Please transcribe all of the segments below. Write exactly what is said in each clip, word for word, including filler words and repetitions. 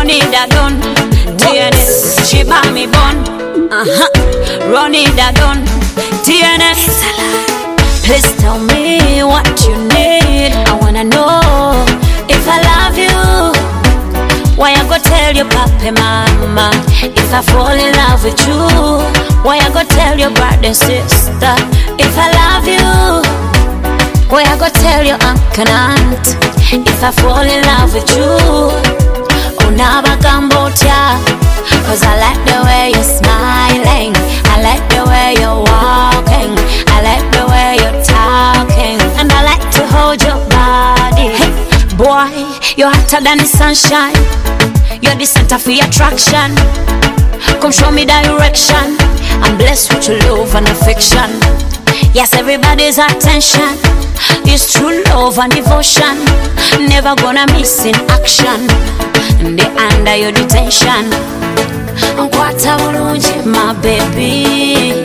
Run it down, T N S, she buy me bun. Uh-huh. Run it down, T N S. Please tell me what you need. I wanna know if I love you. Why I go tell your papa, mama? If I fall in love with you, why I go tell your brother and sister? If I love you, why I go tell your uncle and aunt? If I fall in love with you, oh never Cambodia. Cause I like the way you're smiling, I like the way you're walking, I like the way you're talking, and I like to hold your body. Hey, boy, you're hotter than the sunshine, you're the center for attraction. Come show me direction, I'm blessed with your love and affection. Yes, everybody's attention is true love and devotion. Never gonna miss in action. They under your detention. Nkwata bulungi, my baby.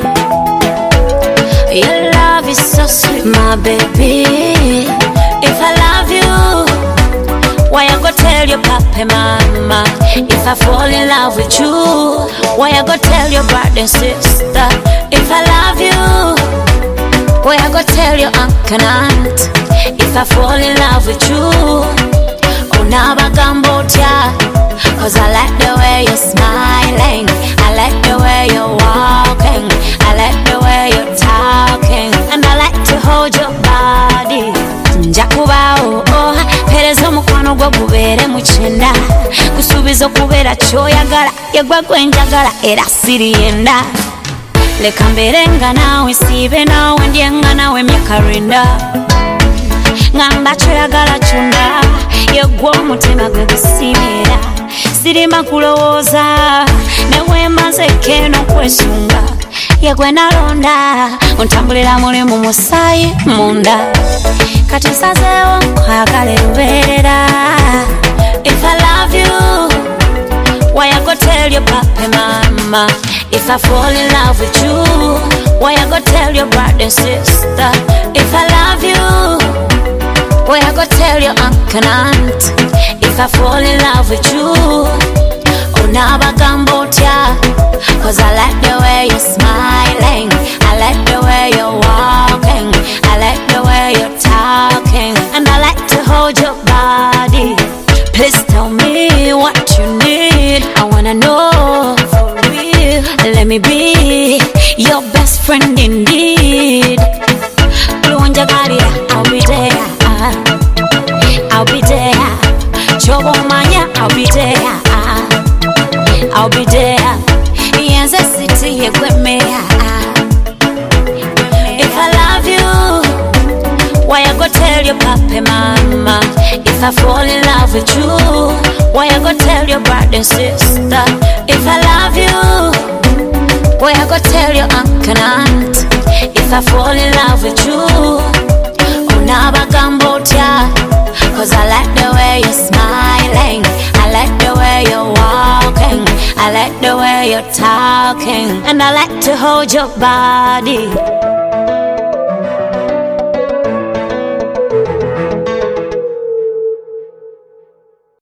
Your love is so sweet, my baby. If I love you, why I go tell your papa, mama? If I fall in love with you, why I go tell your brother and sister? If I love you, why I go tell your uncle and aunt? If I fall in love with you, oh never Cambodia. Cause I like the way you're smiling, I like the way you're walking, I like the way you're talking, and I like to hold your body. Njakubao, oh, pereza mukwano gwo gubere muchenda, kusubiza okubera kyoyagala, yegwe gwenjagala era siriyenda. Leka mberenga nawe sibe nawe ndyenga nawe emyakarinda, ngamba kyoyagala kyonna, yegwe omutima gwe gusimira. Sirima kulowooza newe mmaze keno kwesunga, yegwe nalonda ontambulira muli mu musaayi munda. Kati nsazeewo nkwagala lubeerera. If I love you, why I go tell your papa, mama? If I fall in love with you, why I go tell your brother and sister? If I love you, why I go tell your uncle and aunt? If I fall in love with you, oh never Cambodia. Cause I like the way you're smiling, I like the way you're walking, I like the way you're talking, and I like to hold your body. Please tell me what you need. I wanna know for real. Let me be your best friend indeed. Kulunjagalia, I'll be there, I'll be there. Chobomanya, I'll be there, I'll be there. Yenze city yekwemea. If I love you, why I go tell your papa, mama? If I fall in love with you, why I go tell your brother and sister? If I love you, why I go tell your uncle and aunt? If I fall in love with you, oh never Cambodia. Cause I like the way you're smiling, I like the way you're walking, I like the way you're talking, and I like to hold your body.